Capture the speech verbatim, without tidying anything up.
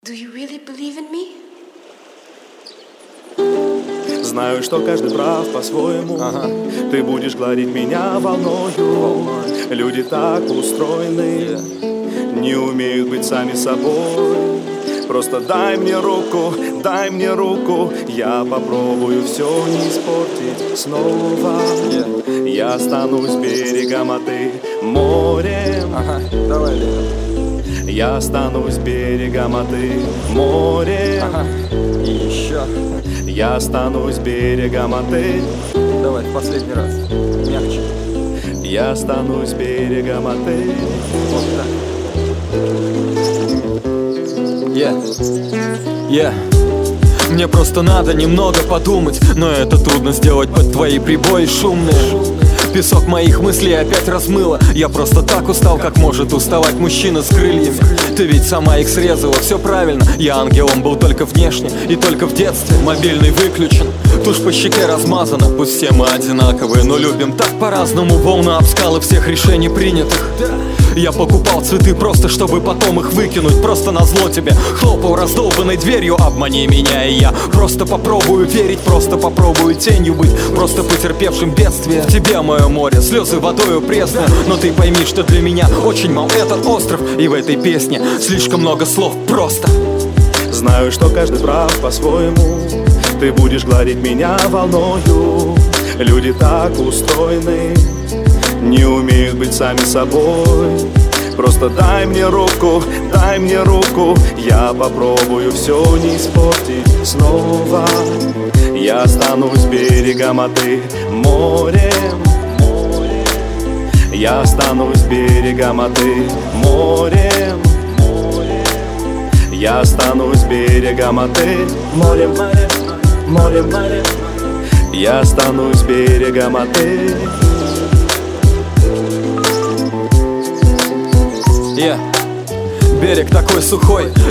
Do you really believe in me? Знаю, что каждый прав по-своему. Ага. Ты будешь гладить меня волною. Волной. Люди так устроены, yeah. Не умеют быть сами собой. Просто дай мне руку, дай мне руку. Я попробую все не испортить снова, yeah. Я останусь берегом, а ты морем. Ага, давай, Лена. Я останусь берегом, а ты морем. Ага. И еще. Я останусь берегом, а ты. Давай, в последний раз. Мягче. Я останусь берегом, а ты. Вот так. Yeah. Yeah. Мне просто надо немного подумать, но это трудно сделать под твои прибои шумные. Песок моих мыслей опять размыло. Я просто так устал, как может уставать мужчина с крыльями. Ты ведь сама их срезала, все правильно. Я ангелом был только внешне и только в детстве. Мобильный выключен, тушь по щеке размазана. Пусть все мы одинаковые, но любим так по-разному. Волна об скалы всех решений принятых. Я покупал цветы просто, чтобы потом их выкинуть. Просто назло тебе хлопал раздолбанной дверью. Обмани меня, и я просто попробую верить. Просто попробую тенью быть, просто потерпевшим бедствие. Тебе мое море, слезы водою пресные. Но ты пойми, что для меня очень мал этот остров. И в этой песне слишком много слов просто. Знаю, что каждый прав по-своему. Ты будешь гладить меня волною. Люди так устроены, не умеют быть сами собой. Просто дай мне руку, дай мне руку. Я попробую все не испортить снова. Я останусь берегом, а ты морем. Я останусь берегом, а ты морем. Я останусь берегом, а ты морем, морем, морем, морем. Я останусь берегом, а ты. Yeah. Берег такой сухой,